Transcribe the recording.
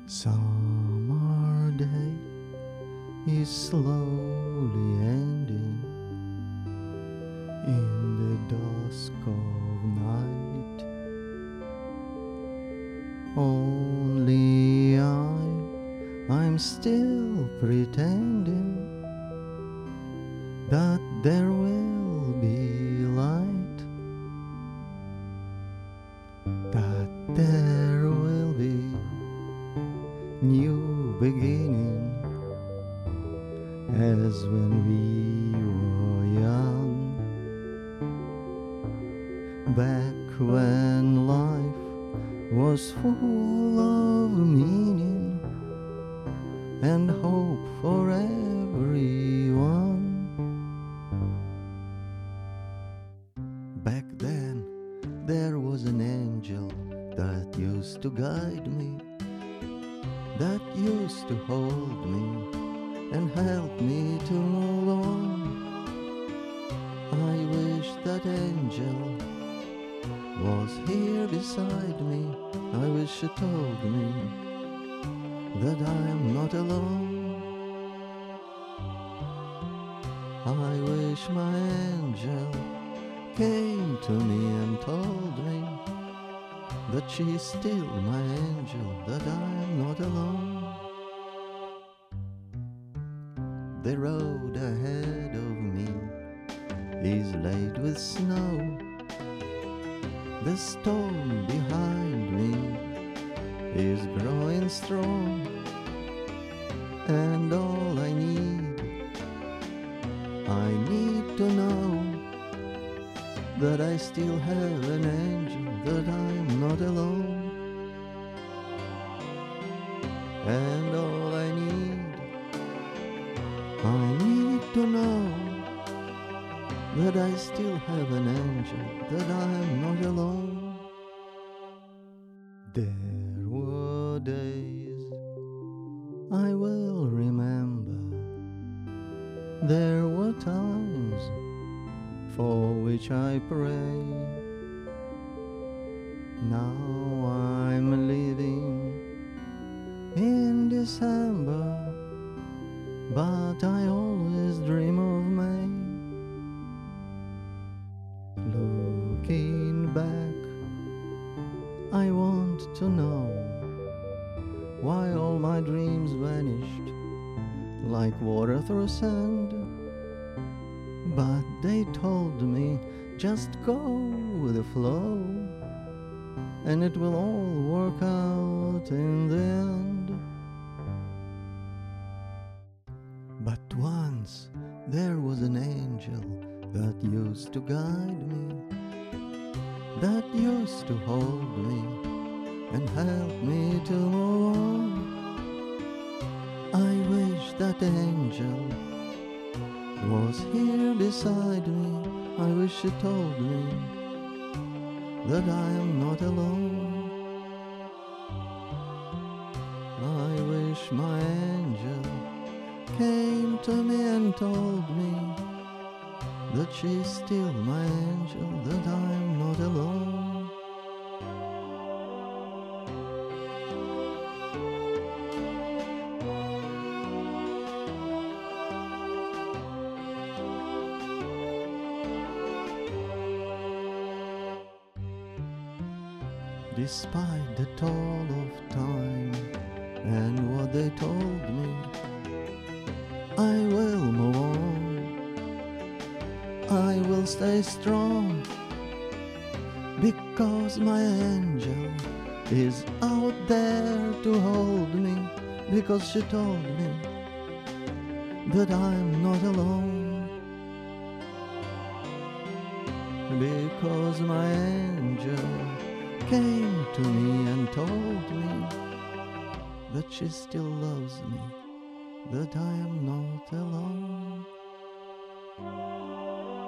Summer day is slowly ending in the dusk of night. Only I'm still pretending that there will be light, that there will be new beginning, as when we were young, back when life was full of meaning and hope for everyone. Back then there was an angel that used to guide me, that used to hold me and help me to move on. I wish that angel was here beside me. I wish she told me that I am not alone. I wish my angel came to me and told me that she is still my angel, that I am not alone. The road ahead of me is laid with snow. The storm behind me is growing strong, and all I need to know that I still have an angel, that I am not alone. And all I need to know that I still have an angel, that I am not alone. There were days I will remember, there were times for which I pray. Now I'm living in December, but I always dream of May. Looking back, I want to know why all my dreams vanished like water through sand. But they told me, just go with the flow, and it will all work out in the end. But once there was an angel that used to guide me, that used to hold me and help me to move on. I wish that angel was here beside me. I wish she told me that I am not alone. I wish my angel came to me and told me that she's still my angel, that I am not alone. Despite the toll of time and what they told me, I will move on. I will stay strong, because my angel is out there to hold me, because she told me that I'm not alone, because my angel came to me and told me that she still loves me, that I am not alone.